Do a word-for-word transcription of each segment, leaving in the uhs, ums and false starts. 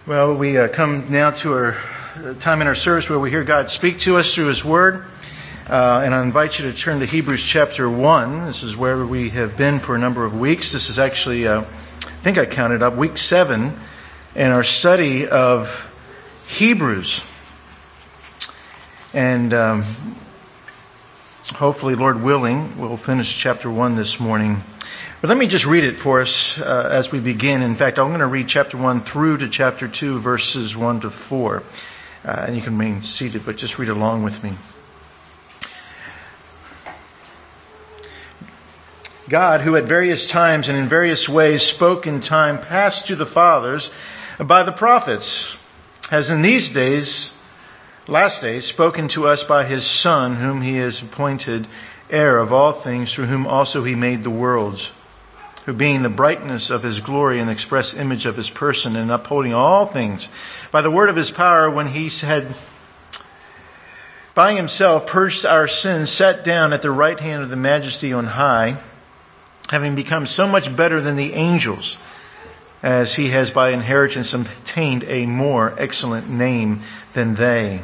Well, we uh, come now to our time in our service where we hear God speak to us through His Word. Uh, and I invite you to turn to Hebrews chapter one. This is where we have been for a number of weeks. This is actually, uh, I think I counted up, week seven in our study of Hebrews. And um, hopefully, Lord willing, we'll finish chapter one this morning. But let me just read it for us uh, as we begin. In fact, I'm going to read chapter one through to chapter two, verses one to four. Uh, and you can remain seated, but just read along with me. God, who at various times and in various ways spoke in time past to the fathers by the prophets, has in these days, last days, spoken to us by His Son, whom He has appointed heir of all things, through whom also He made the worlds, who being the brightness of His glory and the express image of His person, and upholding all things by the word of His power, when He had by Himself purged our sins, sat down at the right hand of the Majesty on high, having become so much better than the angels, as He has by inheritance obtained a more excellent name than they.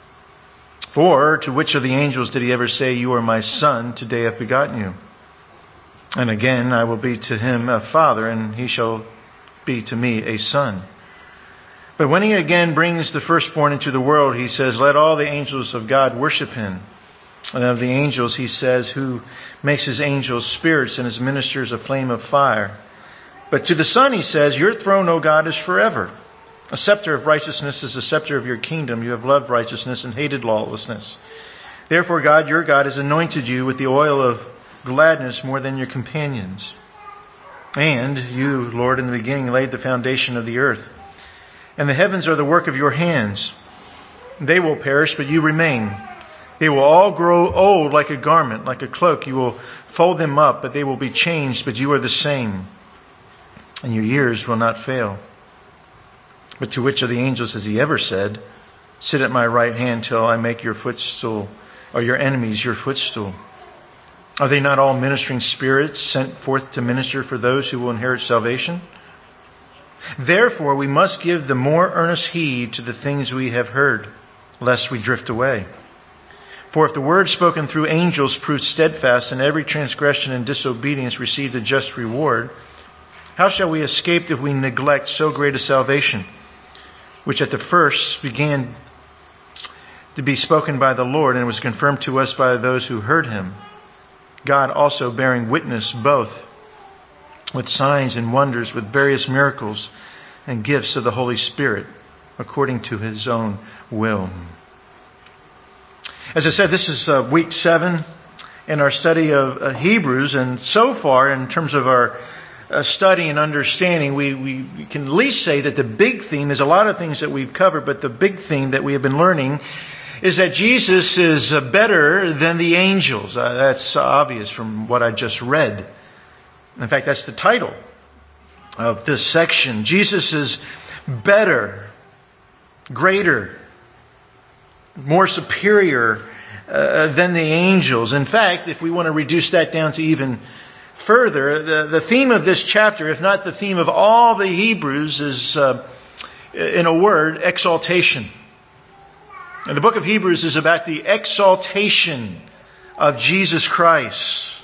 For to which of the angels did He ever say, "You are my Son, today I have begotten you"? And again, "I will be to him a father, and he shall be to me a son." But when He again brings the firstborn into the world, He says, "Let all the angels of God worship Him." And of the angels He says, "Who makes His angels spirits and His ministers a flame of fire." But to the Son He says, "Your throne, O God, is forever. A scepter of righteousness is the scepter of your kingdom. You have loved righteousness and hated lawlessness. Therefore God, your God, has anointed you with the oil of gladness more than your companions. And you, Lord, in the beginning laid the foundation of the earth. And the heavens are the work of your hands. They will perish, but you remain. They will all grow old like a garment, like a cloak. You will fold them up, but they will be changed, but you are the same. And your years will not fail. But to which of the angels has He ever said, "Sit at my right hand till I make your footstool, or your enemies your footstool"? Are they not all ministering spirits sent forth to minister for those who will inherit salvation? Therefore we must give the more earnest heed to the things we have heard, lest we drift away. For if the word spoken through angels proved steadfast, and every transgression and disobedience received a just reward, how shall we escape if we neglect so great a salvation, which at the first began to be spoken by the Lord, and was confirmed to us by those who heard Him? God also bearing witness both with signs and wonders, with various miracles and gifts of the Holy Spirit, according to His own will. As I said, this is uh, week seven in our study of uh, Hebrews, and so far, in terms of our uh, study and understanding, we, we, we can at least say that the big theme is a lot of things that we've covered, but the big theme that we have been learning is that Jesus is uh, better than the angels. Uh, that's obvious from what I just read. In fact, that's the title of this section. Jesus is better, greater, more superior uh, than the angels. In fact, if we want to reduce that down to even further, the, the theme of this chapter, if not the theme of all the Hebrews, is, uh, in a word, exaltation. And the book of Hebrews is about the exaltation of Jesus Christ.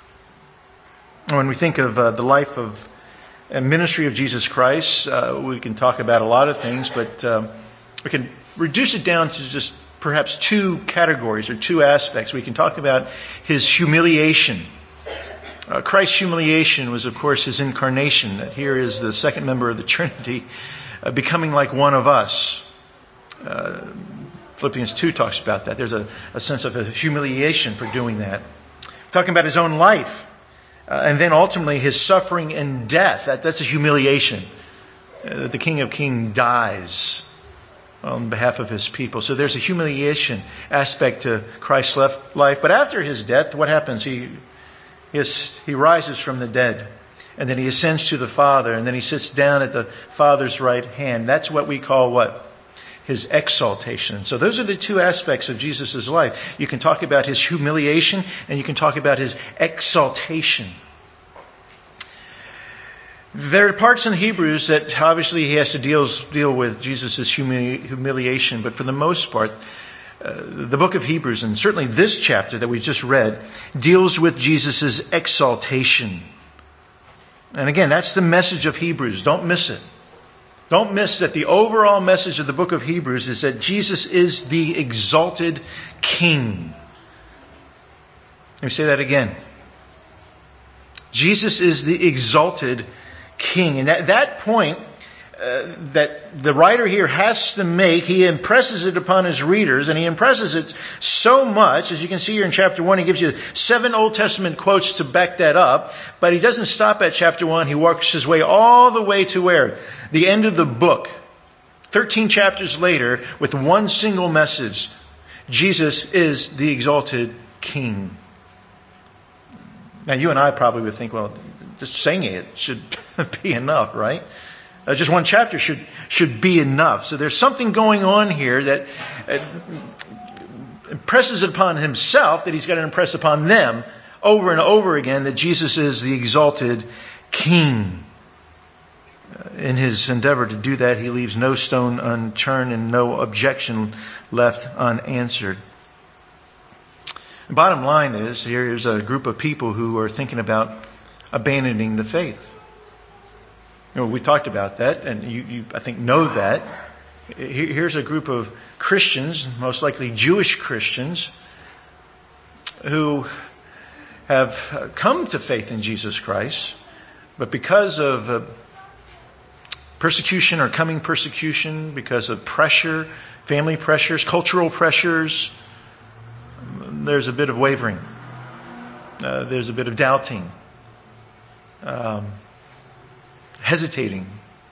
When we think of uh, the life of and ministry of Jesus Christ, uh, we can talk about a lot of things, but um, we can reduce it down to just perhaps two categories or two aspects. We can talk about His humiliation. Uh, Christ's humiliation was, of course, His incarnation. That here is the second member of the Trinity uh, becoming like one of us. Uh, Philippians two talks about that. There's a, a sense of a humiliation for doing that. Talking about His own life. Uh, and then ultimately His suffering and death. That, that's a humiliation. Uh, the King of Kings dies on behalf of His people. So there's a humiliation aspect to Christ's life. But after His death, what happens? He, he, is, he rises from the dead. And then He ascends to the Father. And then He sits down at the Father's right hand. That's what we call what? His exaltation. So those are the two aspects of Jesus' life. You can talk about His humiliation and you can talk about His exaltation. There are parts in Hebrews that obviously he has to deal, deal with Jesus' humili- humiliation, but for the most part, uh, the book of Hebrews, and certainly this chapter that we just read, deals with Jesus' exaltation. And again, that's the message of Hebrews. Don't miss it. Don't miss that the overall message of the book of Hebrews is that Jesus is the exalted King. Let me say that again. Jesus is the exalted King. And at that point uh, that the writer here has to make, he impresses it upon his readers, and he impresses it so much, as you can see here in chapter one, he gives you seven Old Testament quotes to back that up, but he doesn't stop at chapter one. He works his way all the way to where? The end of the book. Thirteen chapters later, with one single message, Jesus is the exalted King. Now, you and I probably would think, well, just saying it should be enough, right? Uh, just one chapter should should be enough. So there's something going on here that uh, impresses upon himself that he's got to impress upon them over and over again that Jesus is the exalted King. Uh, in his endeavor to do that, he leaves no stone unturned and no objection left unanswered. The bottom line is, here is a group of people who are thinking about abandoning the faith. You know, we talked about that, and you, you, I think, know that. Here's a group of Christians, most likely Jewish Christians, who have come to faith in Jesus Christ, but because of uh, persecution or coming persecution, because of pressure, family pressures, cultural pressures, there's a bit of wavering. Uh, there's a bit of doubting. Um, hesitating.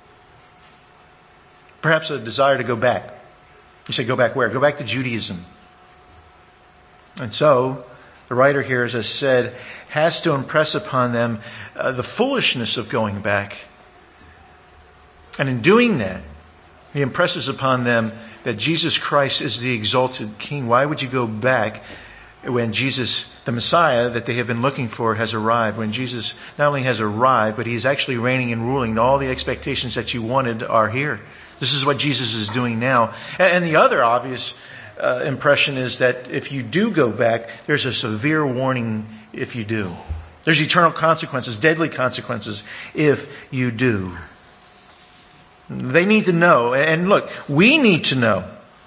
Perhaps a desire to go back. You say, go back where? Go back to Judaism. And so, the writer here, as I said, has to impress upon them uh, the foolishness of going back. And in doing that, he impresses upon them that Jesus Christ is the exalted King. Why would you go back when Jesus, the Messiah that they have been looking for, has arrived? When Jesus not only has arrived, but he's actually reigning and ruling. All the expectations that you wanted are here. This is what Jesus is doing now. And the other obvious uh, impression is that if you do go back, there's a severe warning if you do. There's eternal consequences, deadly consequences if you do. They need to know. And look, we need to know.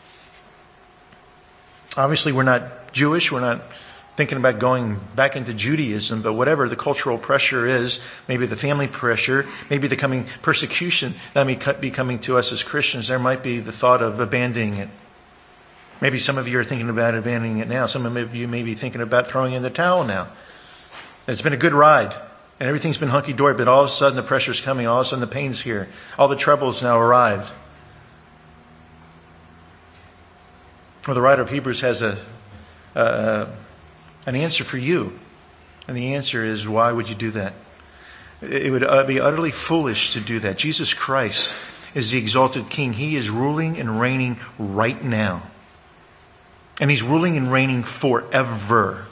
Obviously, we're not Jewish. We're not thinking about going back into Judaism. But whatever the cultural pressure is, maybe the family pressure, maybe the coming persecution that may be coming to us as Christians, there might be the thought of abandoning it. Maybe some of you are thinking about abandoning it now. Some of you may be thinking about throwing in the towel now. It's been a good ride. And everything's been hunky-dory, but all of a sudden the pressure's coming. All of a sudden the pain's here. All the trouble's now arrived. Well, the writer of Hebrews has a uh, an answer for you. And the answer is, why would you do that? It would be utterly foolish to do that. Jesus Christ is the exalted King. He is ruling and reigning right now. And He's ruling and reigning forever.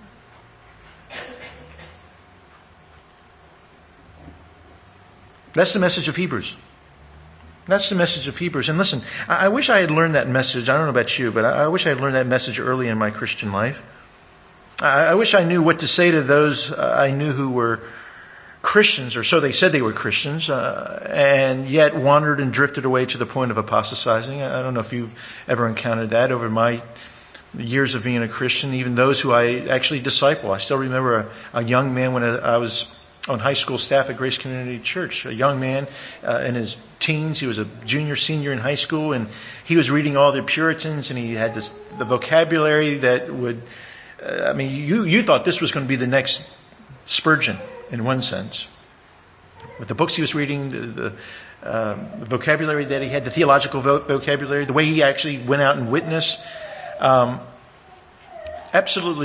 That's the message of Hebrews. That's the message of Hebrews. And listen, I wish I had learned that message. I don't know about you, but I wish I had learned that message early in my Christian life. I wish I knew what to say to those I knew who were Christians, or so they said they were Christians, uh, and yet wandered and drifted away to the point of apostatizing. I don't know if you've ever encountered that over my years of being a Christian, even those who I actually disciple. I still remember a, a young man when I was on high school staff at Grace Community Church, a young man uh, in his teens. He was a junior, senior in high school, and he was reading all the Puritans, and he had this the vocabulary that would, uh, I mean, you you thought this was going to be the next Spurgeon in one sense. With the books he was reading, the, the, uh, the vocabulary that he had, the theological vo- vocabulary, the way he actually went out and witnessed, um, absolutely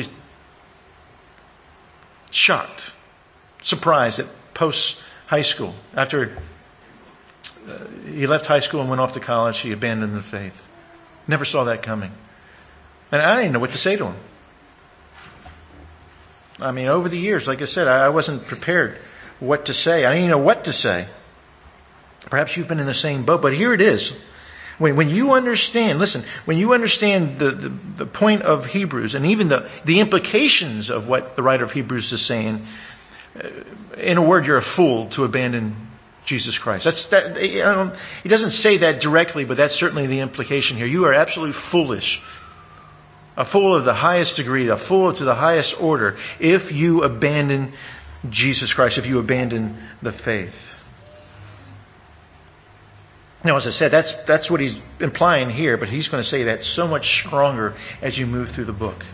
shocked. Surprised that post high school, after uh, he left high school and went off to college, he abandoned the faith. Never saw that coming. And I didn't know what to say to him. I mean, over the years, like I said, I wasn't prepared what to say. I didn't even know what to say. Perhaps you've been in the same boat, but here it is. When, when you understand, listen, when you understand the, the, the point of Hebrews and even the, the implications of what the writer of Hebrews is saying, in a word, you're a fool to abandon Jesus Christ. That's that. I don't, he doesn't say that directly, but that's certainly the implication here. You are absolutely foolish, a fool of the highest degree, a fool to the highest order, if you abandon Jesus Christ, if you abandon the faith. Now, as I said, that's that's what he's implying here, but he's going to say that so much stronger as you move through the book.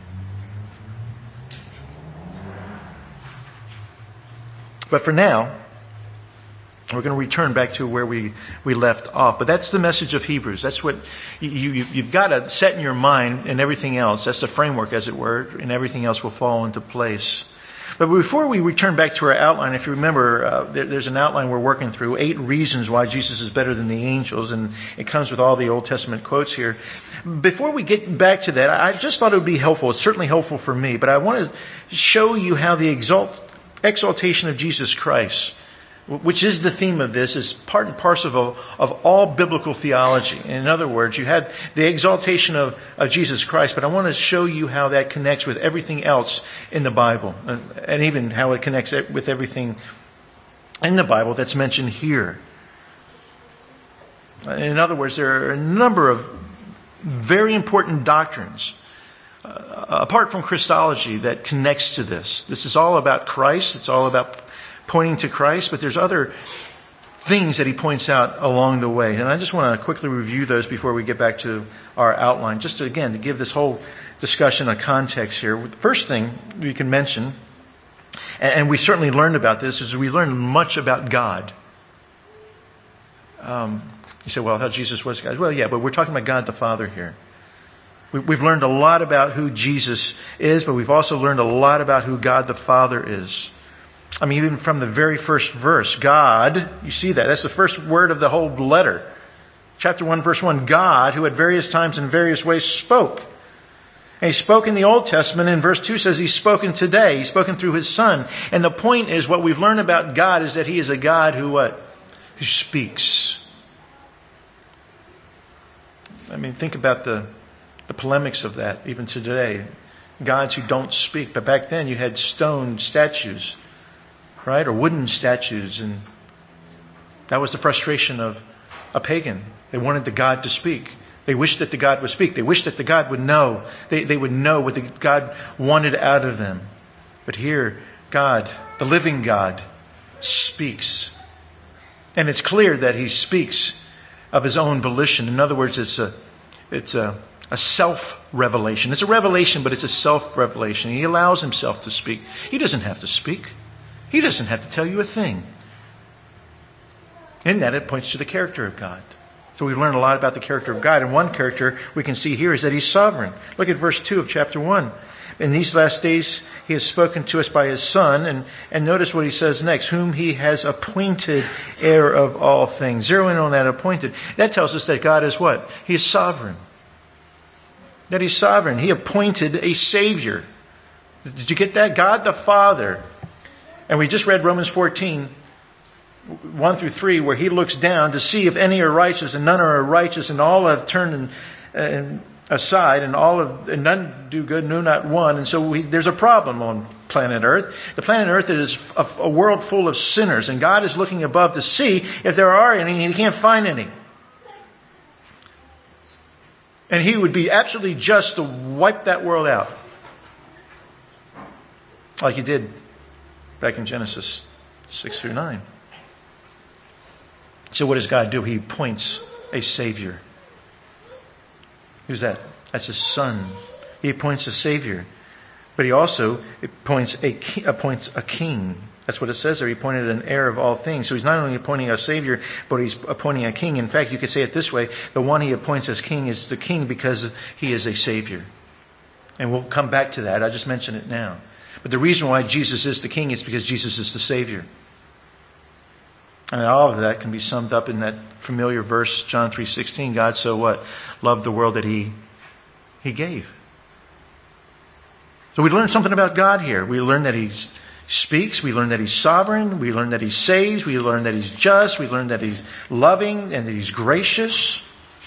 But for now, we're going to return back to where we, we left off. But that's the message of Hebrews. That's what you, you, you've got to set in your mind, and everything else. That's the framework, as it were, and everything else will fall into place. But before we return back to our outline, if you remember, uh, there, there's an outline we're working through, eight reasons why Jesus is better than the angels, and it comes with all the Old Testament quotes here. Before we get back to that, I just thought it would be helpful. It's certainly helpful for me, but I want to show you how the exalt, exaltation of Jesus Christ, which is the theme of this, is part and parcel of, of all biblical theology. In other words, you have the exaltation of, of Jesus Christ, but I want to show you how that connects with everything else in the Bible, and, and even how it connects with everything in the Bible that's mentioned here. In other words, there are a number of very important doctrines, uh, apart from Christology, that connects to this. This is all about Christ. It's all about pointing to Christ, but there's other things that he points out along the way. And I just want to quickly review those before we get back to our outline, just to, again, to give this whole discussion a context here. The first thing we can mention, and we certainly learned about this, is we learned much about God. Um, you say, well, how Jesus was God. Well, yeah, but we're talking about God the Father here. We've learned a lot about who Jesus is, but we've also learned a lot about who God the Father is. I mean, even from the very first verse, God, you see that. That's the first word of the whole letter. Chapter one, verse one, God, who at various times and various ways spoke. And he spoke in the Old Testament, and verse two says he's spoken today. He's spoken through his Son. And the point is, what we've learned about God is that he is a God who what? Who speaks. I mean, think about the, the polemics of that, even today. Gods who don't speak. But back then you had stone statues, right? Or wooden statues. And that was the frustration of a pagan. They wanted the God to speak. They wished that the God would speak. They wished that the God would know. They, they would know what the God wanted out of them. But here, God, the living God, speaks. And it's clear that he speaks of his own volition. In other words, it's a, it's a, a self-revelation. It's a revelation, but it's a self-revelation. He allows himself to speak. He doesn't have to speak. He doesn't have to tell you a thing. In that, it points to the character of God. So we learn a lot about the character of God. And one character we can see here is that he's sovereign. Look at verse two of chapter one. In these last days, he has spoken to us by his Son. And, and notice what he says next. Whom he has appointed heir of all things. Zero in on that appointed. That tells us that God is what? He is sovereign. That he's sovereign. He appointed a Savior. Did you get that? God the Father. And we just read Romans fourteen, one through three, where he looks down to see if any are righteous, and none are righteous, and all have turned and, and aside, and all have, and none do good, no, not one. And so we, there's a problem on planet Earth. The planet Earth is a, a world full of sinners, and God is looking above to see if there are any, and he can't find any. And he would be absolutely just to wipe that world out, like he did back in Genesis six through nine. So what does God do? He appoints a Savior. Who's that? That's his Son. He appoints a Savior. But he also appoints a, appoints a King. That's what it says there. He appointed an heir of all things. So he's not only appointing a Savior, but he's appointing a King. In fact, you could say it this way. The one he appoints as King is the King because he is a Savior. And we'll come back to that. I just mentioned it now. But the reason why Jesus is the King is because Jesus is the Savior. And all of that can be summed up in that familiar verse, John three sixteen. God so what? Loved the world that he, he gave. So we learned something about God here. We learned that he's speaks. We learn that he's sovereign. We learn that he saves. We learn that he's just. We learn that he's loving and that he's gracious.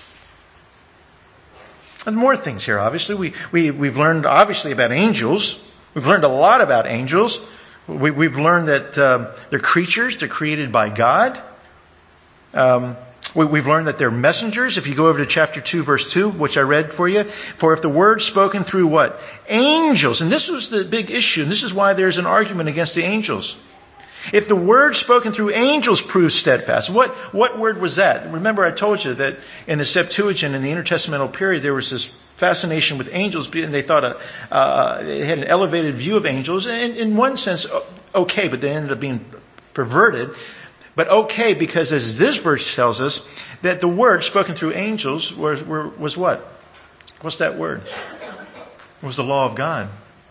And more things here, obviously. We, we, we've learned, obviously, about angels. We've learned a lot about angels. We, we've learned that um, they're creatures. They're created by God. Um, we, we've learned that they're messengers. If you go over to chapter two, verse two, which I read for you. For if the word spoken through what? Angels. And this was the big issue. And this is why there's an argument against the angels. If the word spoken through angels proves steadfast, what, what word was that? Remember I told you that in the Septuagint, in the intertestamental period, there was this fascination with angels, and they thought a, uh, they had an elevated view of angels. And in one sense, okay, but they ended up being perverted. But okay, because as this verse tells us, that the word spoken through angels was, were, was what? What's that word? It was the law of God.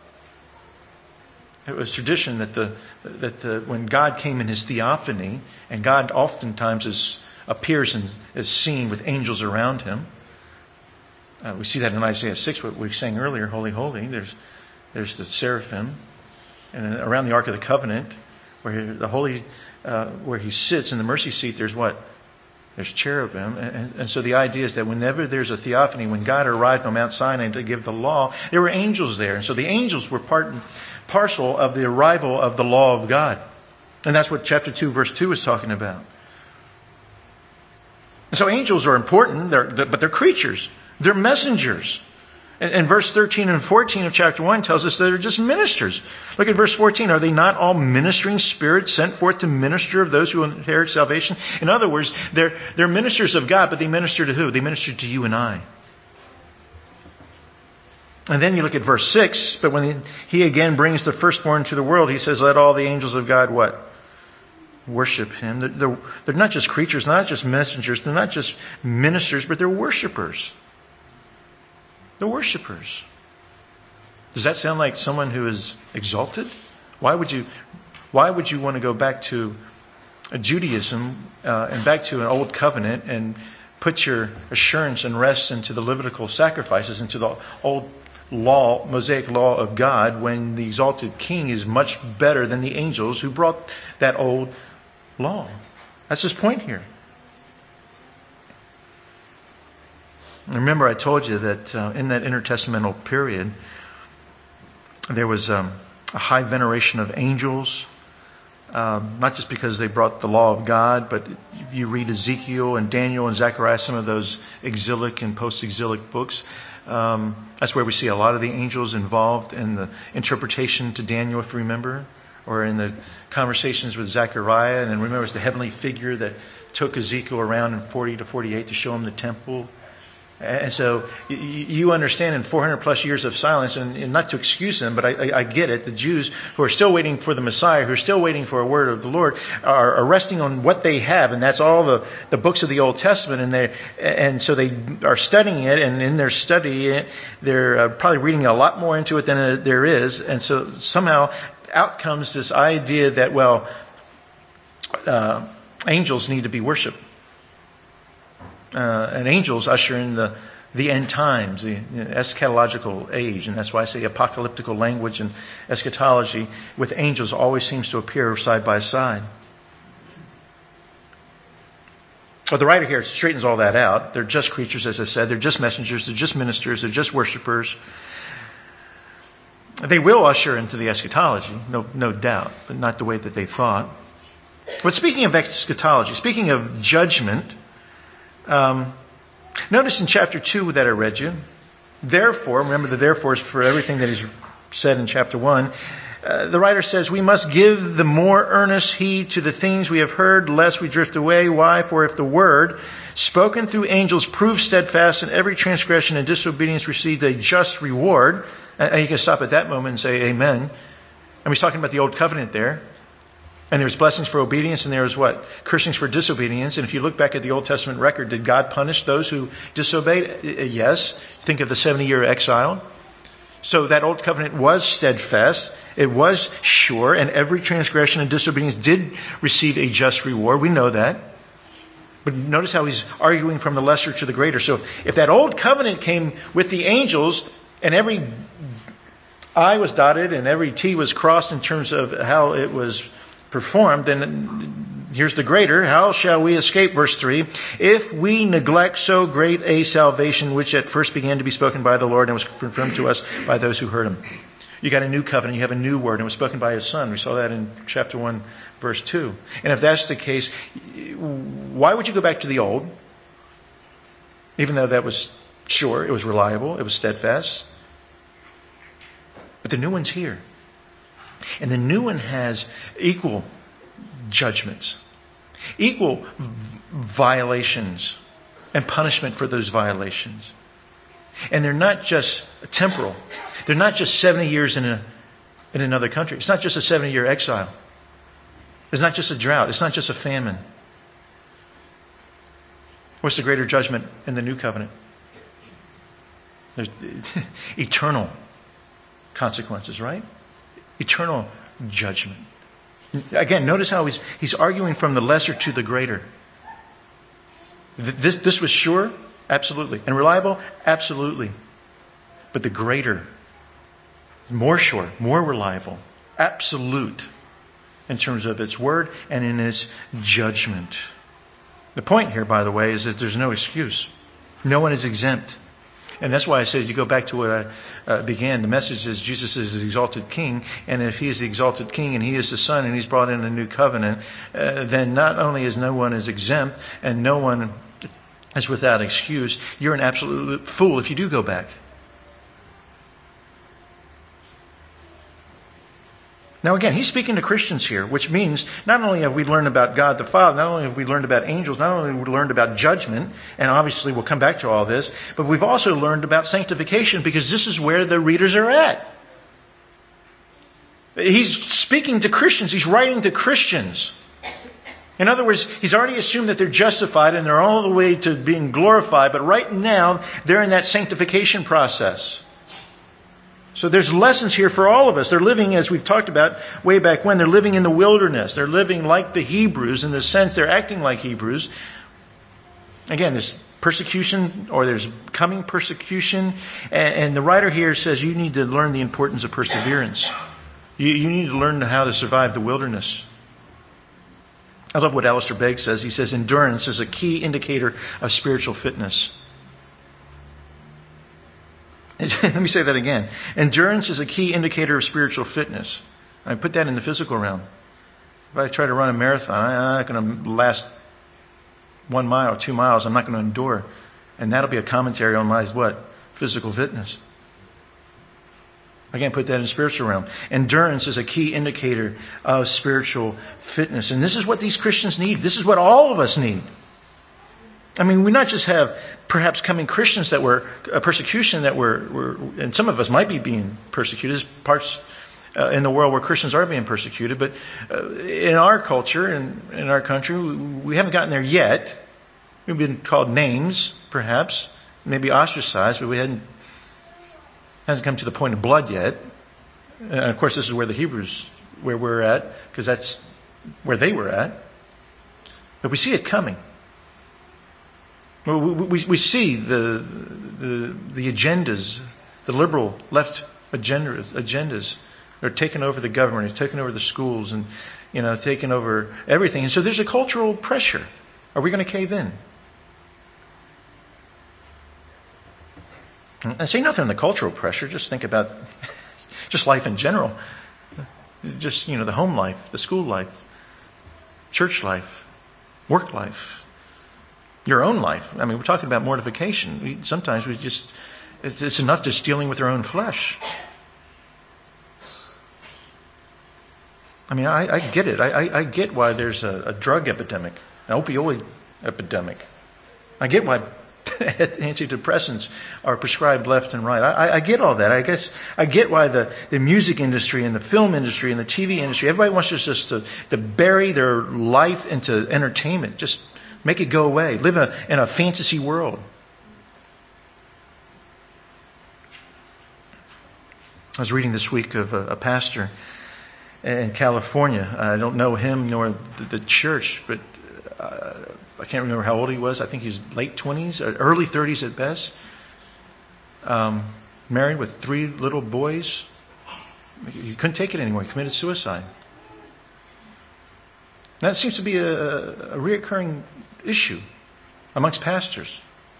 It was tradition that the that the, when God came in his theophany, and God oftentimes is, appears and is seen with angels around him. Uh, we see that in Isaiah six, what we sang earlier, Holy, Holy. There's there's the seraphim, and around the Ark of the Covenant, where the holy, uh, where he sits in the mercy seat, there's what? There's cherubim. And, and so the idea is that whenever there's a theophany, when God arrived on Mount Sinai to give the law, there were angels there. And so the angels were part and parcel of the arrival of the law of God. And that's what chapter two, verse two is talking about. And so angels are important, they're, but they're creatures. They're messengers. And, and verse thirteen and fourteen of chapter one tells us that they're just ministers. Look at verse fourteen. Are they not all ministering spirits sent forth to minister of those who inherit salvation? In other words, they're, they're ministers of God, but they minister to who? They minister to you and I. And then you look at verse six, but when he again brings the firstborn to the world, he says, let all the angels of God what? Worship him. They're, they're, they're not just creatures, not just messengers, they're not just ministers, but they're worshipers. They're worshipers. Does that sound like someone who is exalted? Why would you, why would you want to go back to Judaism uh, and back to an old covenant and put your assurance and rest into the Levitical sacrifices, into the old law, Mosaic law of God, when the exalted king is much better than the angels who brought that old law? That's his point here. Remember I told you that uh, in that intertestamental period, there was um, a high veneration of angels, um, not just because they brought the law of God, but you read Ezekiel and Daniel and Zechariah, some of those exilic and post-exilic books. Um, that's where we see a lot of the angels involved in the interpretation to Daniel, if you remember, or in the conversations with Zechariah. And then remember, it's the heavenly figure that took Ezekiel around in forty to forty-eight to show him the temple. And so you understand in four hundred plus years of silence, and not to excuse them, but I, I get it, the Jews who are still waiting for the Messiah, who are still waiting for a word of the Lord, are, are resting on what they have, and that's all the, the books of the Old Testament, and they and so they are studying it, and in their study, they're uh, probably reading a lot more into it than there is, and so somehow out comes this idea that, well, uh, angels need to be worshipped. Uh, and angels usher in the, the end times, the you know, eschatological age. And that's why I say apocalyptical language and eschatology with angels always seems to appear side by side. But the writer here straightens all that out. They're just creatures, as I said. They're just messengers. They're just ministers. They're just worshipers. They will usher into the eschatology, no, no doubt, but not the way that they thought. But speaking of eschatology, speaking of judgment, Um, notice in chapter two that I read you, therefore, remember the therefore is for everything that is said in chapter one, uh, the writer says, we must give the more earnest heed to the things we have heard, lest we drift away. Why? For if the word spoken through angels proved steadfast, and every transgression and disobedience received a just reward, and you can stop at that moment and say amen. And he's talking about the old covenant there. And there's blessings for obedience, and there's what? Cursings for disobedience. And if you look back at the Old Testament record, did God punish those who disobeyed? Yes. Think of the seventy-year exile. So that Old Covenant was steadfast. It was sure, and every transgression and disobedience did receive a just reward. We know that. But notice how he's arguing from the lesser to the greater. So if, if that Old Covenant came with the angels, and every I was dotted and every T was crossed in terms of how it was performed, then here's the greater. How shall we escape? Verse three. If we neglect so great a salvation, which at first began to be spoken by the Lord and was confirmed to us by those who heard him. You got a new covenant. You have a new word, and it was spoken by his son. We saw that in chapter one, verse two. And if that's the case, why would you go back to the old? Even though that was sure, it was reliable, it was steadfast. But the new one's here. And the new one has equal judgments, equal violations and punishment for those violations. And they're not just temporal. They're not just seventy years in a in another country. It's not just a seventy-year exile. It's not just a drought. It's not just a famine. What's the greater judgment in the new covenant? There's eternal consequences, right? Eternal judgment. Again, notice how he's he's arguing from the lesser to the greater. This this was sure, absolutely, and reliable, absolutely. But the greater, more sure, more reliable, absolute in terms of its word and in its judgment. The point here, by the way, is that there's no excuse. No one is exempt. And that's why I said, you go back to what I uh, began. The message is Jesus is the exalted king. And if he is the exalted king and he is the son and he's brought in a new covenant, uh, then not only is no one is exempt and no one is without excuse, you're an absolute fool if you do go back. Now again, he's speaking to Christians here, which means not only have we learned about God the Father, not only have we learned about angels, not only have we learned about judgment, and obviously we'll come back to all this, but we've also learned about sanctification because this is where the readers are at. He's speaking to Christians. He's writing to Christians. In other words, he's already assumed that they're justified and they're all the way to being glorified, but right now they're in that sanctification process. So there's lessons here for all of us. They're living, as we've talked about way back when, they're living in the wilderness. They're living like the Hebrews in the sense they're acting like Hebrews. Again, there's persecution or there's coming persecution. And, and the writer here says you need to learn the importance of perseverance. You, you need to learn how to survive the wilderness. I love what Alistair Begg says. He says endurance is a key indicator of spiritual fitness. Let me say that again. Endurance is a key indicator of spiritual fitness. I put that in the physical realm. If I try to run a marathon, I'm not going to last one mile or two miles. I'm not going to endure. And that'll be a commentary on my what? Physical fitness. I can't put that in the spiritual realm. Endurance is a key indicator of spiritual fitness. And this is what these Christians need. This is what all of us need. I mean, we not just have perhaps coming Christians that were a persecution that were, were, and some of us might be being persecuted. There's parts uh, in the world where Christians are being persecuted, but uh, in our culture and in our country, we, we haven't gotten there yet. We've been called names, perhaps, maybe ostracized, but we hadn't hasn't come to the point of blood yet. And of course, this is where the Hebrews, where we're at, because that's where they were at. But we see it coming. We, we, we see the, the the agendas, the liberal left agendas, agendas are taking over the government, are taking over the schools, and you know, taking over everything. And so there's a cultural pressure. Are we going to cave in? I say nothing on the cultural pressure. Just think about just life in general. Just, you know, the home life, the school life, church life, work life. Your own life. I mean, we're talking about mortification. We, sometimes we just, it's, it's enough just dealing with our own flesh. I mean, I, I get it. I, I, I get why there's a, a drug epidemic, an opioid epidemic. I get why antidepressants are prescribed left and right. I, I get all that. I guess I get why the, the music industry and the film industry and the T V industry, everybody wants us just to, to bury their life into entertainment. Just make it go away. Live a, in a fantasy world. I was reading this week of a, a pastor in California. I don't know him nor the, the church, but uh, I can't remember how old he was. I think he was late twenties, early thirties at best. Um, married with three little boys, He couldn't take it anymore. He committed suicide. And that seems to be a, a reoccurring issue amongst pastors.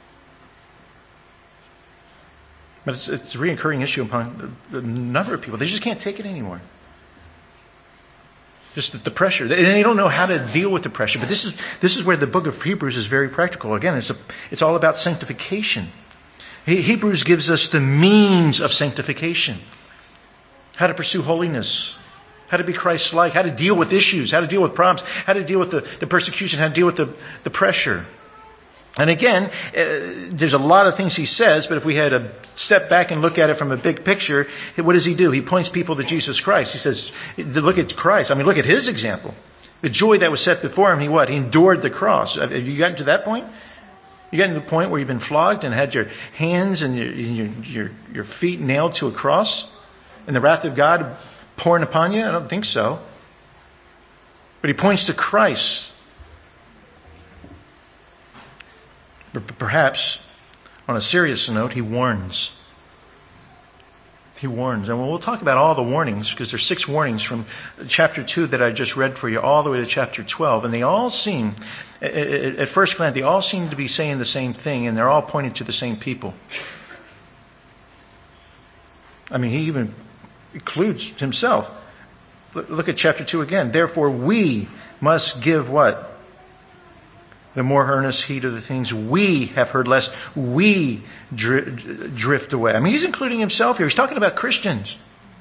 But it's, it's a reoccurring issue among a number of people. They just can't take it anymore. Just the, the pressure. They, they don't know how to deal with the pressure. But this is this is where the book of Hebrews is very practical. Again, it's a, it's all about sanctification. He, Hebrews gives us the means of sanctification. How to pursue holiness. How to be Christ-like. How to deal with issues. How to deal with problems. How to deal with the, the persecution. How to deal with the, the pressure. And again, uh, there's a lot of things he says, but if we had to step back and look at it from a big picture, what does he do? He points people to Jesus Christ. He says, look at Christ. I mean, look at his example. The joy that was set before him, he what? He endured the cross. Have you gotten to that point? You gotten to the point where you've been flogged and had your hands and your, your, your, your feet nailed to a cross? And the wrath of God pouring upon you? I don't think so. But he points to Christ. But perhaps, on a serious note, he warns. He warns. And we'll talk about all the warnings, because there's six warnings from chapter two that I just read for you, all the way to chapter twelve. And they all seem, at first glance, they all seem to be saying the same thing, and they're all pointing to the same people. I mean, he even includes himself. Look at chapter two again. Therefore, we must give what? The more earnest heed of the things we have heard, lest we drift away. I mean, he's including himself here. He's talking about Christians.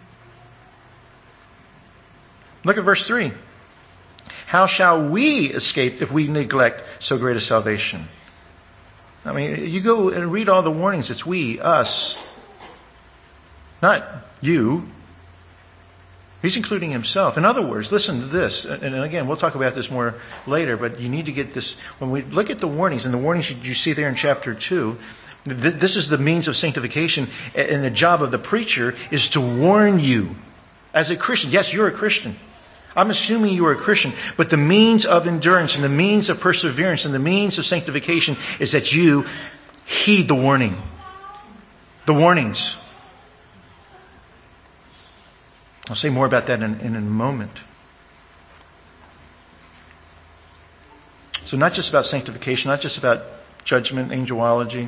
Look at verse three. How shall we escape if we neglect so great a salvation? I mean, you go and read all the warnings. It's we, us. Not you. He's including himself. In other words, listen to this. And again, we'll talk about this more later, but you need to get this. When we look at the warnings, and the warnings you see there in chapter two, this is the means of sanctification. And the job of the preacher is to warn you as a Christian. Yes, you're a Christian. I'm assuming you are a Christian. But the means of endurance and the means of perseverance and the means of sanctification is that you heed the warning. The warnings. I'll say more about that in, in a moment. So not just about sanctification, not just about judgment, angelology.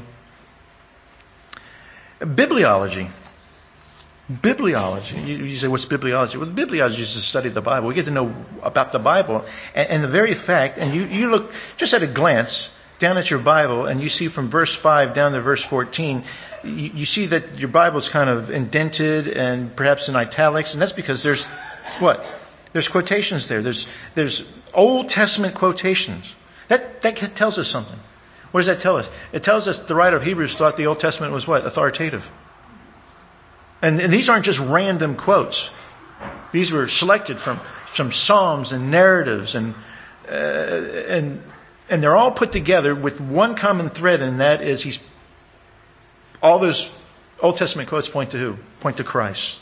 Bibliology. Bibliology. You, you say, what's bibliology? Well, bibliology is to study the Bible. We get to know about the Bible. And, and the very fact, and you, you look just at a glance down at your Bible, and you see from verse five down to verse fourteen, you, you see that your Bible's kind of indented and perhaps in italics, and that's because there's what? There's quotations there. There's there's Old Testament quotations. That that tells us something. What does that tell us? It tells us the writer of Hebrews thought the Old Testament was what? Authoritative. And, and these aren't just random quotes. These were selected from from Psalms and narratives, and uh, and and they're all put together with one common thread, and that is he's all those Old Testament quotes point to who? Point to Christ.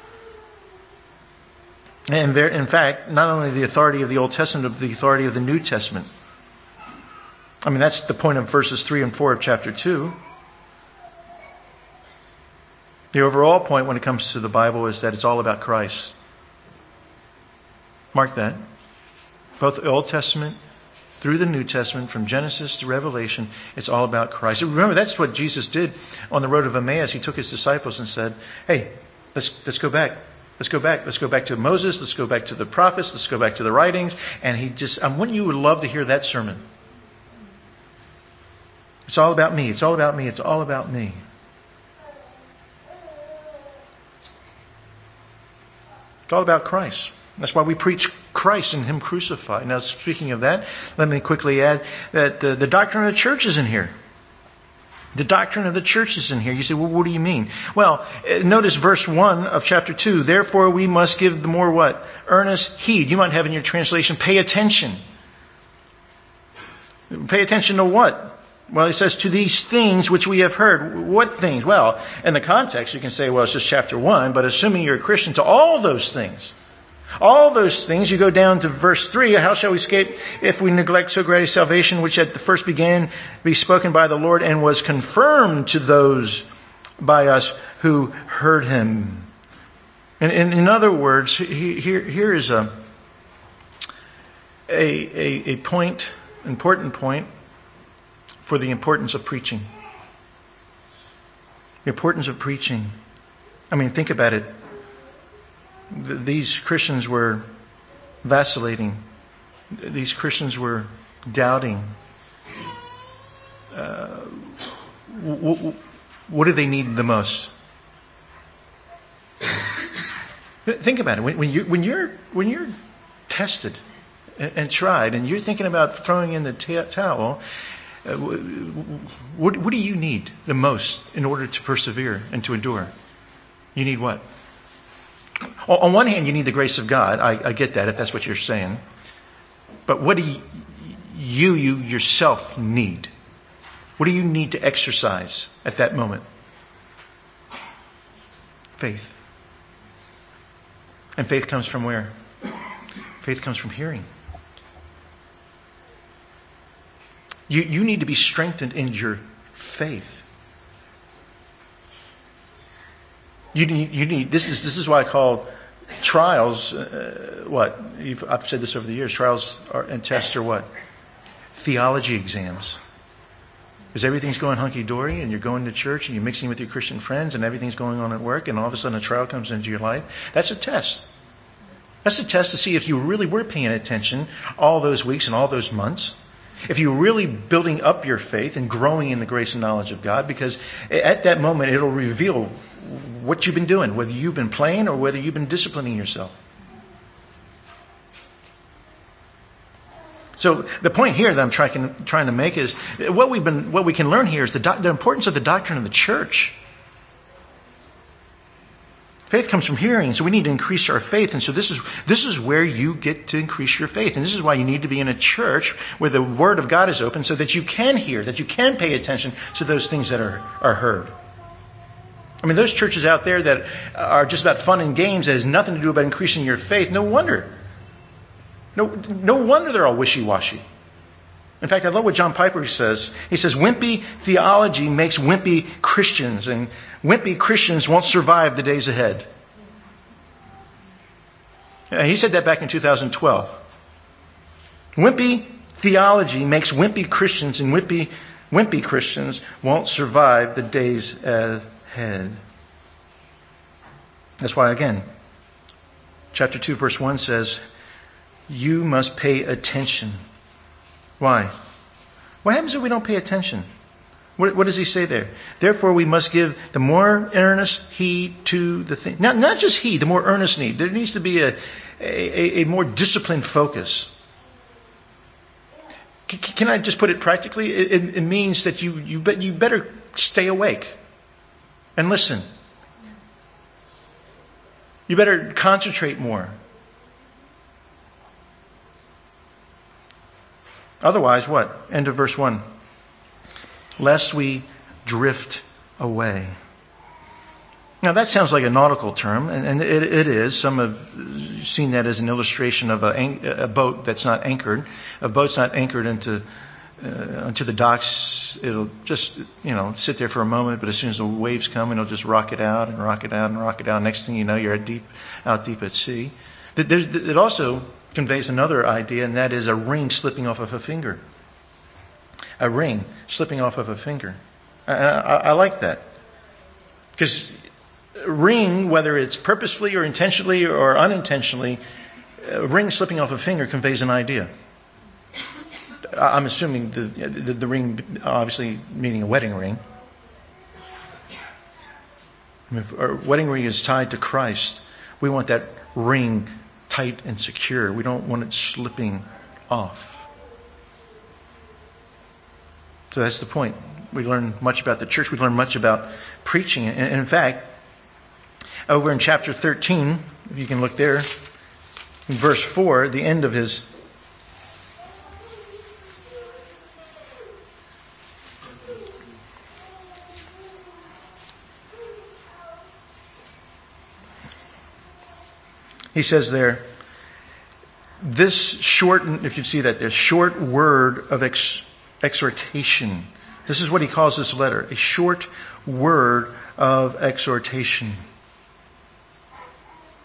And there, in fact, not only the authority of the Old Testament, but the authority of the New Testament. I mean, that's the point of verses three and four of chapter two. The overall point when it comes to the Bible is that it's all about Christ. Mark that. Both the Old Testament through the New Testament, from Genesis to Revelation, it's all about Christ. Remember, that's what Jesus did on the road of Emmaus. He took his disciples and said, hey, let's let's go back. Let's go back. Let's go back to Moses. Let's go back to the prophets. Let's go back to the writings. And he just, um, wouldn't you would love to hear that sermon? It's all about me. It's all about me. It's all about me. It's all about Christ. That's why we preach Christ and Him crucified. Now, speaking of that, let me quickly add that the, the doctrine of the church is in here. The doctrine of the church is in here. You say, well, what do you mean? Well, notice verse one of chapter two. Therefore, we must give the more what? Earnest heed. You might have in your translation, pay attention. Pay attention to what? Well, it says, to these things which we have heard. What things? Well, in the context, you can say, well, it's just chapter one, but assuming you're a Christian, to all those things. All those things, you go down to verse three, how shall we escape if we neglect so great a salvation, which at the first began to be spoken by the Lord and was confirmed to those by us who heard Him. And, and in other words, here, here is a, a, a, a point, important point for the importance of preaching. The importance of preaching. I mean, think about it. These Christians were vacillating. These Christians were doubting. Uh, w- w- what do they need the most? Think about it. When, when you when you're when you're tested and, and tried, and you're thinking about throwing in the t- towel, uh, what what do you need the most in order to persevere and to endure? You need what? On one hand, you need the grace of God. I, I get that if that's what you're saying. But what do you, you you yourself need? What do you need to exercise at that moment? Faith. And faith comes from where? Faith comes from hearing. You, you need to be strengthened in your faith. You need, you need, this is, this is why I call trials, uh, what? You've, I've said this over the years. Trials are, and tests are what? Theology exams. Because everything's going hunky-dory and you're going to church and you're mixing with your Christian friends and everything's going on at work and all of a sudden a trial comes into your life. That's a test. That's a test to see if you really were paying attention all those weeks and all those months. If you're really building up your faith and growing in the grace and knowledge of God, because at that moment it'll reveal what you've been doing, whether you've been playing or whether you've been disciplining yourself. So the point here that I'm trying, trying to make is what we've been, what we can learn here is the, do, the importance of the doctrine of the church. Faith comes from hearing, so we need to increase our faith. And so this is this is where you get to increase your faith. And this is why you need to be in a church where the Word of God is open so that you can hear, that you can pay attention to those things that are, are heard. I mean, those churches out there that are just about fun and games, that has nothing to do about increasing your faith, no wonder. No, no wonder they're all wishy-washy. In fact, I love what John Piper says. He says, wimpy theology makes wimpy Christians, and wimpy Christians won't survive the days ahead. He said that back in two thousand twelve. Wimpy theology makes wimpy Christians, and wimpy, wimpy Christians won't survive the days ahead. That's why, again, chapter two, verse one says, you must pay attention. Why? What happens if we don't pay attention? What, what does he say there? Therefore, we must give the more earnest heed to the thing. Not, not just heed, the more earnest need. There needs to be a, a, a more disciplined focus. C- can I just put it practically? It, it, it means that you, you, bet, you better stay awake and listen. You better concentrate more. Otherwise, what? End of verse one. Lest we drift away. Now that sounds like a nautical term, and, and it, it is. Some have seen that as an illustration of a, a boat that's not anchored. A boat's not anchored into uh, into the docks. It'll just, you know, sit there for a moment, but as soon as the waves come, it'll just rock it out and rock it out and rock it out. Next thing you know, you're deep, out deep at sea. There's, it also conveys another idea, and that is a ring slipping off of a finger. A ring slipping off of a finger. I, I, I like that. Because a ring, whether it's purposefully or intentionally or unintentionally, a ring slipping off a finger conveys an idea. I'm assuming the, the, the ring, obviously meaning a wedding ring. I mean, if our wedding ring is tied to Christ, we want that ring tight and secure. We don't want it slipping off. So that's the point. We learn much about the church. We learn much about preaching. And in fact, over in chapter thirteen, if you can look there, in verse four, the end of his he says there, this short, if you see that there, short word of ex, exhortation. This is what he calls this letter, a short word of exhortation.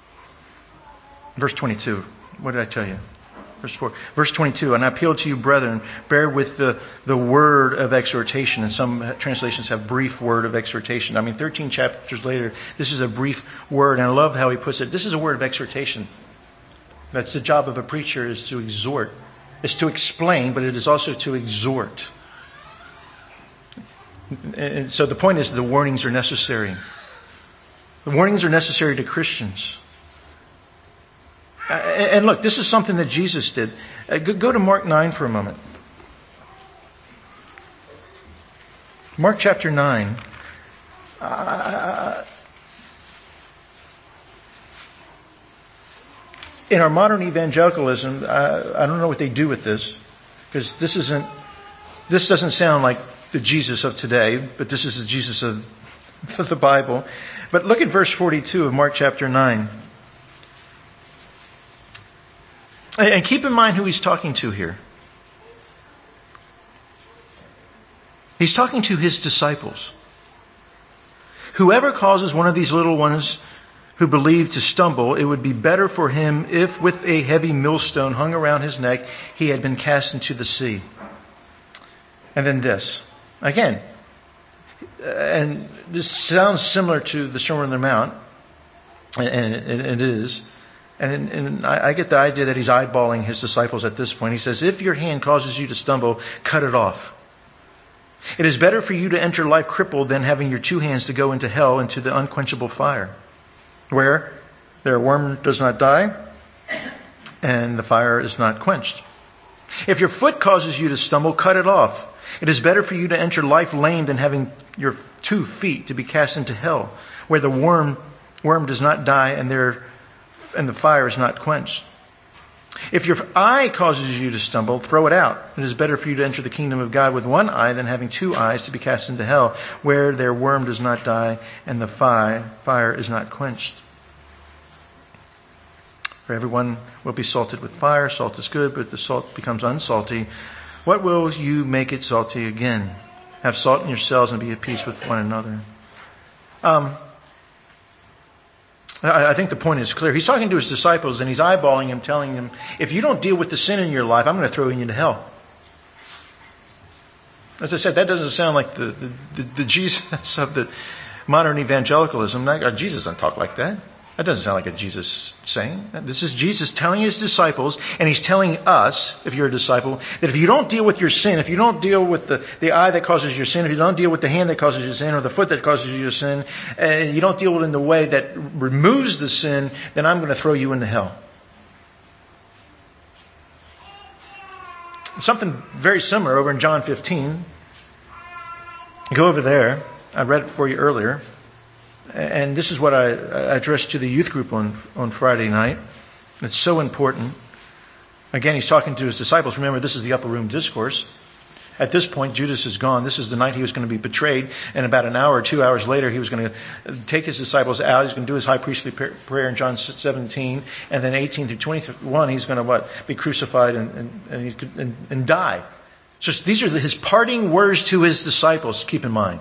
Verse twenty-two. What did I tell you? Verse four. Verse twenty-two. And I appeal to you, brethren, bear with the, the word of exhortation. And some translations have brief word of exhortation. I mean, thirteen chapters later, this is a brief word. And I love how he puts it. This is a word of exhortation. That's the job of a preacher, is to exhort. It's to explain, but it is also to exhort. And so the point is the warnings are necessary. The warnings are necessary to Christians. And look, this is something that Jesus did. Go to Mark nine for a moment. Mark chapter nine. Uh, in our modern evangelicalism, uh, I don't know what they do with this, because this isn't. This doesn't sound like the Jesus of today, but this is the Jesus of the Bible. But look at verse forty-two of Mark chapter nine. And keep in mind who he's talking to here. He's talking to his disciples. Whoever causes one of these little ones who believe to stumble, it would be better for him if with a heavy millstone hung around his neck, he had been cast into the sea. And then this. Again, and this sounds similar to the Sermon on the Mount, and it is. And, and I get the idea that he's eyeballing his disciples at this point. He says, if your hand causes you to stumble, cut it off. It is better for you to enter life crippled than having your two hands to go into hell, into the unquenchable fire, where their worm does not die and the fire is not quenched. If your foot causes you to stumble, cut it off. It is better for you to enter life lame than having your two feet to be cast into hell, where the worm worm does not die and there and the fire is not quenched. If your eye causes you to stumble, throw it out. It is better for you to enter the kingdom of God with one eye than having two eyes to be cast into hell, where their worm does not die and the fire, fire is not quenched. For everyone will be salted with fire. Salt is good, but if the salt becomes unsalty, what will you make it salty again? Have salt in yourselves and be at peace with one another. Um... I think the point is clear. He's talking to his disciples and he's eyeballing them, telling them, if you don't deal with the sin in your life, I'm going to throw you into hell. As I said, that doesn't sound like the, the, the, the Jesus of the modern evangelicalism. Jesus doesn't talk like that. That doesn't sound like a Jesus saying. This is Jesus telling his disciples, and he's telling us, if you're a disciple, that if you don't deal with your sin, if you don't deal with the, the eye that causes your sin, if you don't deal with the hand that causes your sin, or the foot that causes you to sin, and you don't deal with it in the way that removes the sin, then I'm going to throw you into hell. Something very similar over in John fifteen. Go over there. I read it for you earlier. And this is what I addressed to the youth group on, on Friday night. It's so important. Again, he's talking to his disciples. Remember, this is the upper room discourse. At this point, Judas is gone. This is the night he was going to be betrayed. And about an hour or two hours later, he was going to take his disciples out. He's going to do his high priestly prayer in John seventeen. And then eighteen through twenty-one, he's going to what? Be crucified and, and, and, he could, and, and die. So these are his parting words to his disciples, keep in mind.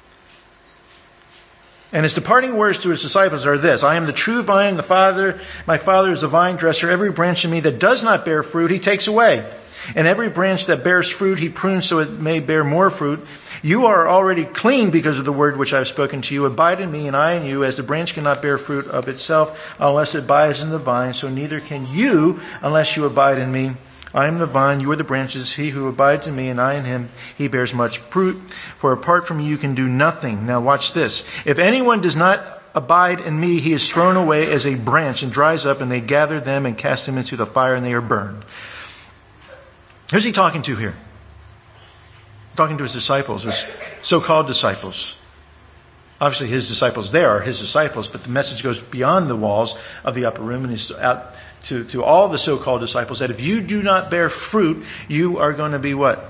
And his departing words to his disciples are this: I am the true vine, the Father, my Father is the vine dresser. Every branch in me that does not bear fruit, he takes away. And every branch that bears fruit, he prunes so it may bear more fruit. You are already clean because of the word which I have spoken to you. Abide in me and I in you, as the branch cannot bear fruit of itself unless it abides in the vine, so neither can you unless you abide in me. I am the vine, you are the branches. He who abides in me and I in him, he bears much fruit. For apart from me you can do nothing. Now watch this. If anyone does not abide in me, he is thrown away as a branch and dries up, and they gather them and cast them into the fire, and they are burned. Who's he talking to here? Talking to his disciples, his so-called disciples. Obviously his disciples there are his disciples, but the message goes beyond the walls of the upper room and is out to, to all the so-called disciples, that if you do not bear fruit, you are going to be what?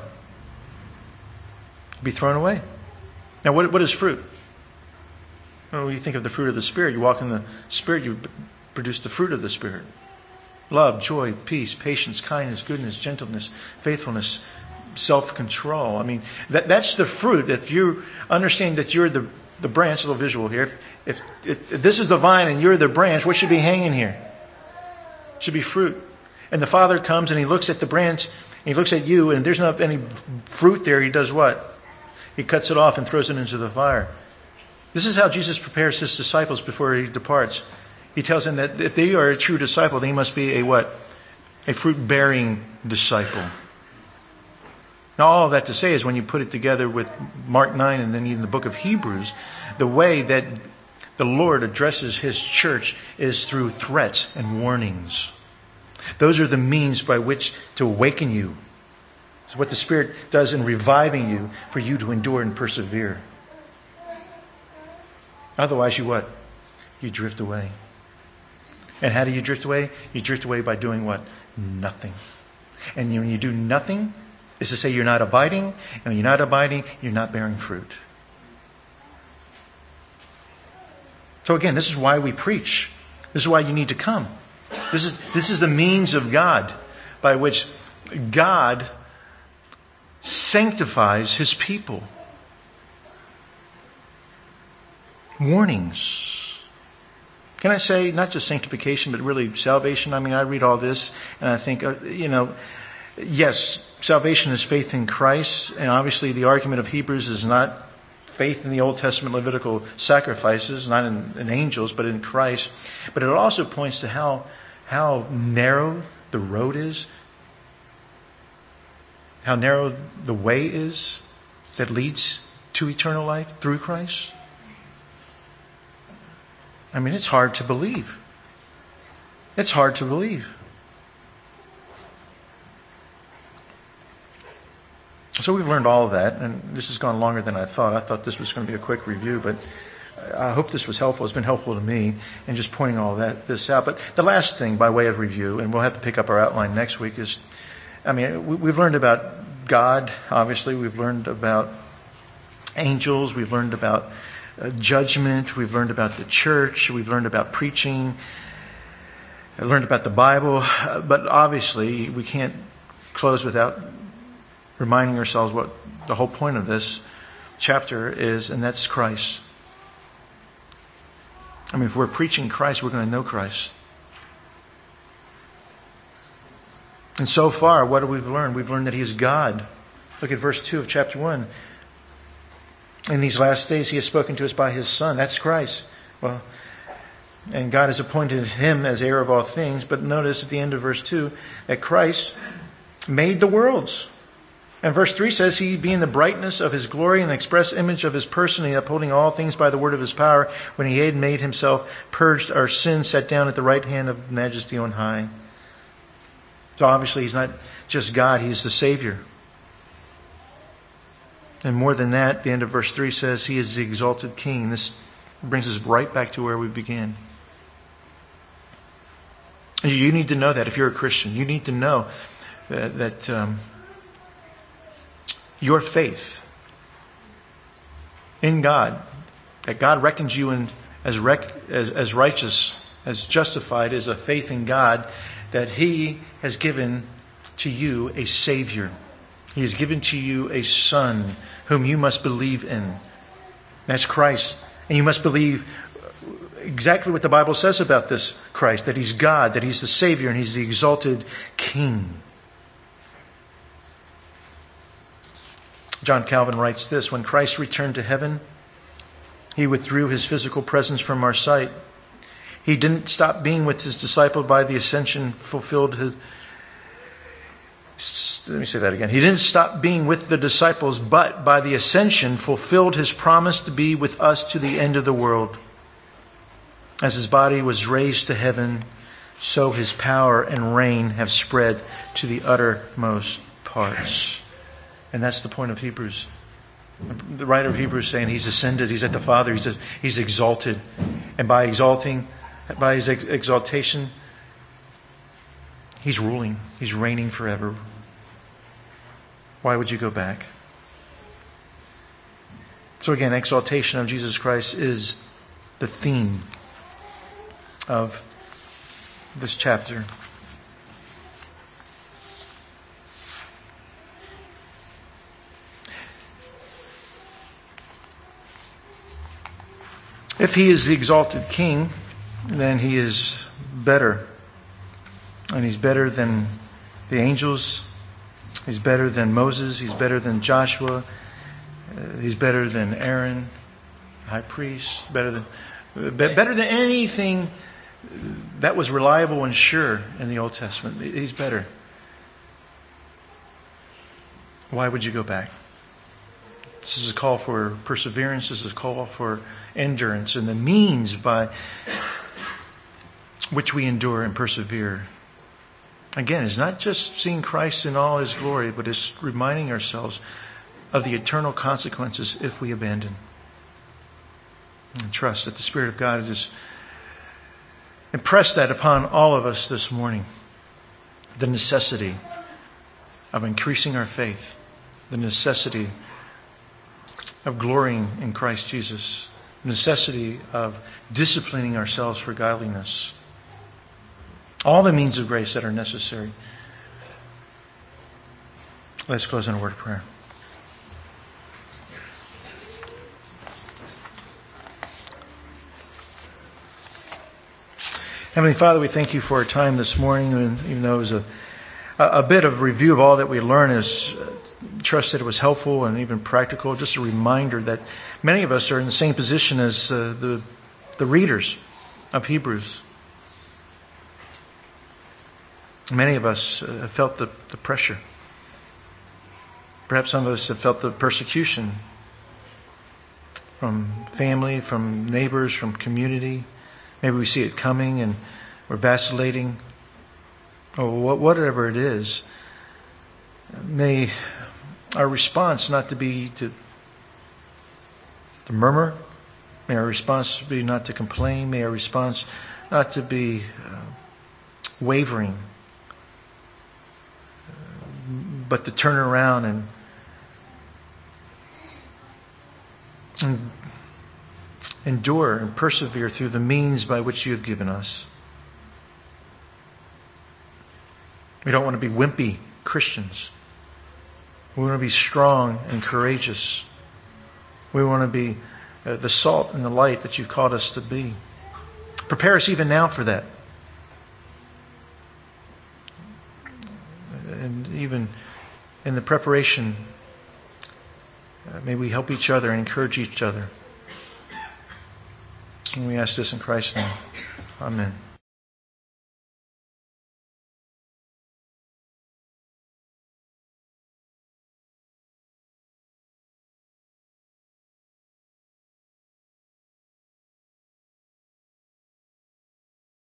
Be thrown away. Now what, what is fruit? Well, when you think of the fruit of the Spirit, you walk in the Spirit, you produce the fruit of the Spirit. Love, joy, peace, patience, kindness, goodness, gentleness, faithfulness, self-control. I mean, that, that's the fruit. If you understand that you're the, the branch, a little visual here. If, if, if this is the vine and you're the branch, what should be hanging here? should be fruit. And the Father comes and he looks at the branch, and he looks at you, and there's not any fruit there. He does what? He cuts it off and throws it into the fire. This is how Jesus prepares his disciples before he departs. He tells them that if they are a true disciple, they must be a what? A fruit-bearing disciple. Now, all of that to say is when you put it together with Mark nine and then even the book of Hebrews, the way that the Lord addresses his church is through threats and warnings. Those are the means by which to awaken you. It's what the Spirit does in reviving you for you to endure and persevere. Otherwise, you what? You drift away. And how do you drift away? You drift away by doing what? Nothing. And when you do nothing, is to say you're not abiding. And when you're not abiding, you're not bearing fruit. So again, this is why we preach. This is why you need to come. This is, this is the means of God by which God sanctifies his people. Warnings. Can I say not just sanctification, but really salvation? I mean, I read all this and I think, uh, you know, yes, salvation is faith in Christ. And obviously the argument of Hebrews is not faith in the Old Testament Levitical sacrifices, not in, in angels, but in Christ. But it also points to how, how narrow the road is, how narrow the way is that leads to eternal life through Christ. I mean, it's hard to believe. It's hard to believe. So we've learned all of that, and this has gone longer than I thought. I thought this was going to be a quick review, but I hope this was helpful. It's been helpful to me in just pointing all that this out. But the last thing, by way of review, and we'll have to pick up our outline next week, is, I mean, we've learned about God, obviously. We've learned about angels. We've learned about uh, judgment. We've learned about the church. We've learned about preaching. I've learned about the Bible. But obviously, we can't close without reminding ourselves what the whole point of this chapter is, and that's Christ. I mean, if we're preaching Christ, we're going to know Christ. And so far, what have we learned? We've learned that he is God. Look at verse two of chapter one. In these last days, he has spoken to us by his Son. That's Christ. Well, and God has appointed him as heir of all things. But notice at the end of verse two that Christ made the worlds. And verse three says, he being the brightness of his glory and the express image of his person, and upholding all things by the word of his power, when he had made himself, purged our sins, sat down at the right hand of majesty on high. So obviously he's not just God, he's the Savior. And more than that, the end of verse three says he is the exalted King. This brings us right back to where we began. You need to know that if you're a Christian. You need to know that, that um, your faith in God, that God reckons you in as, rec, as, as righteous, as justified, is a faith in God, that he has given to you a Savior. He has given to you a Son whom you must believe in. That's Christ. And you must believe exactly what the Bible says about this Christ, that he's God, that he's the Savior, and he's the exalted King. John Calvin writes this: when Christ returned to heaven, he withdrew his physical presence from our sight. He didn't stop being with his disciple by the ascension, fulfilled his... Let me say that again. He didn't stop being with the disciples, but by the ascension fulfilled his promise to be with us to the end of the world. As his body was raised to heaven, so his power and reign have spread to the uttermost parts. And that's the point of Hebrews. The writer of Hebrews is saying he's ascended, he's at the Father, he's, he's exalted. And by exalting, by his ex- exaltation, he's ruling, he's reigning forever. Why would you go back? So again, exaltation of Jesus Christ is the theme of this chapter. If he is the exalted King, then he is better And He's better than the angels. He's better than Moses. He's better than Joshua. Uh, he's better than Aaron, high priest. Better than, uh, better than anything that was reliable and sure in the Old Testament. He's better. Why would you go back? This is a call for perseverance. This is a call for endurance, and the means by which we endure and persevere. Again, it's not just seeing Christ in all His glory, but it's reminding ourselves of the eternal consequences if we abandon. And trust that the Spirit of God has impressed that upon all of us this morning. The necessity of increasing our faith. The necessity of glorying in Christ Jesus. The necessity of disciplining ourselves for godliness. All the means of grace that are necessary. Let's close in a word of prayer. Heavenly Father, we thank You for our time this morning, and even though it was a, a bit of review of all that we learned, is uh, trust that it was helpful and even practical. Just a reminder that many of us are in the same position as uh, the the readers of Hebrews. Many of us have felt the, the pressure. Perhaps some of us have felt the persecution from family, from neighbors, from community. Maybe we see it coming and we're vacillating. Or whatever it is. May our response not to be to, to murmur. May our response be not to complain. May our response not to be uh, wavering. But to turn around and, and endure and persevere through the means by which You have given us. We don't want to be wimpy Christians. We want to be strong and courageous. We want to be uh, the salt and the light that You've called us to be. Prepare us even now for that. And even in the preparation, uh, may we help each other and encourage each other. And we ask this in Christ's name. Amen.